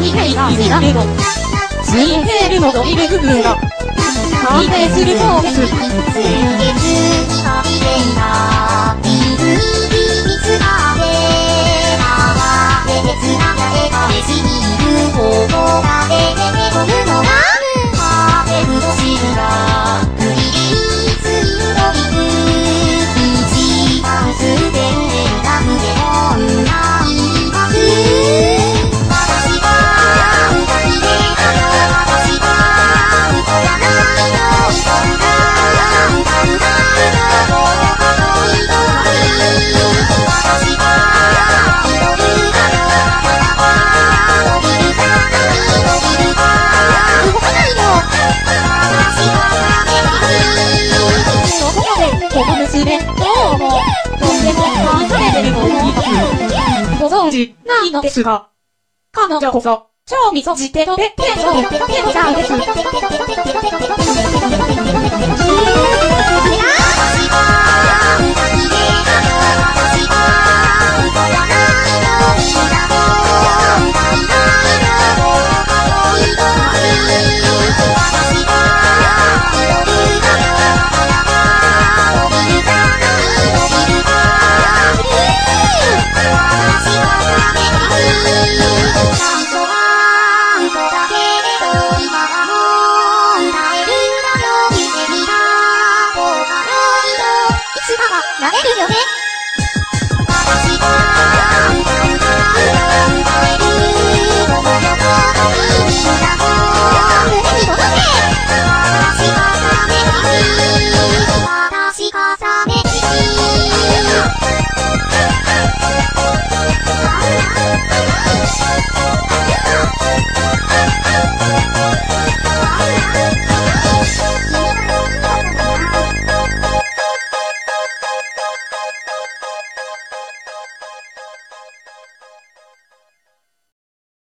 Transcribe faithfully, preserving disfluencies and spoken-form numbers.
水平が好きだけど、水平ルのドリル部分が、反省するそうです。水月かきれいな、水につかれ、あわれでつながれたれしにいる方法が出てこるのが、ハーベルとシルが、クリリーツインドリブ、一番するでんだくで女います。私は歌きれいだよ、私は歌やないよ、人が歌うだよ、もうかのいとまり。私は踊るだよ、あなたは伸びるかない伸びるか動かないよ。私は負けない。そこまでこの娘どうもとっても愛されてると思います。ご存知ないのですが、彼女こそ超みそじてとべっぺんそうやってかけのちゃんです。